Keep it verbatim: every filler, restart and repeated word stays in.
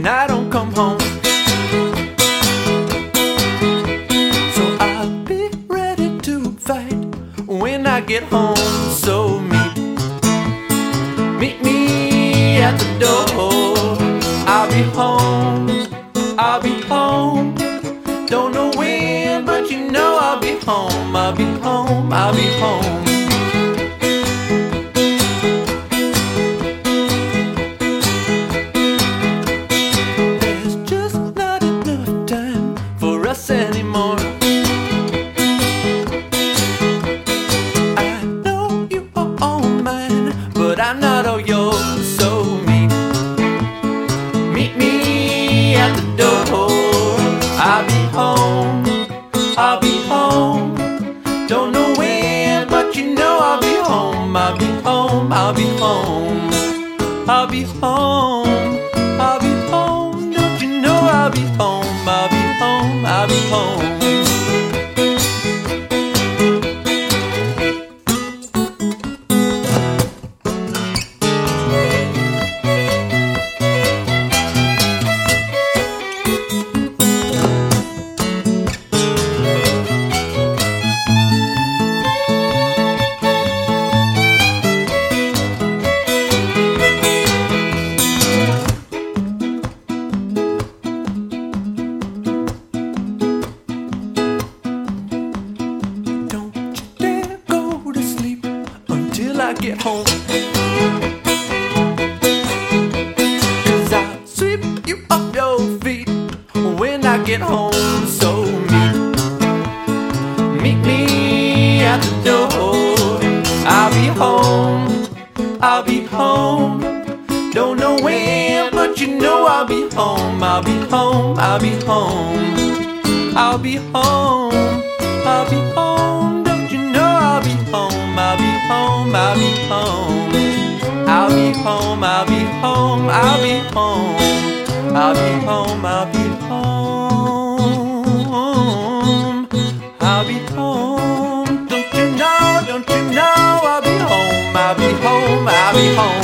and I don't come home. So I'll be ready to fight when I get home. So meet, meet me at the door. I'll be home, I'll be home. Don't know when, but you know I'll be home. I'll be home, I'll be home. There's just not enough time for us anymore. I know you are all mine, but I'm not all yours. So meet, meet me at the door. I'll be home, I'll be home. Don't know when, but you know I'll be home. I'll be home, I'll be home. I'll be home, I'll be home. Don't you know I'll be home. I'll be home, I'll be home. I get home, 'cause I'll sweep you off your feet when I get home. So meet, meet me at the door. I'll be home, I'll be home. Don't know when, but you know I'll be home. I'll be home, I'll be home. I'll be home, I'll be home. Don't you know I'll be home. I'll be home, I'll be home. I'll be home, I'll be home, I'll be home. I'll be home, I'll be home. I'll be home. Don't you know, don't you know I'll be home. I'll be home, I'll be home.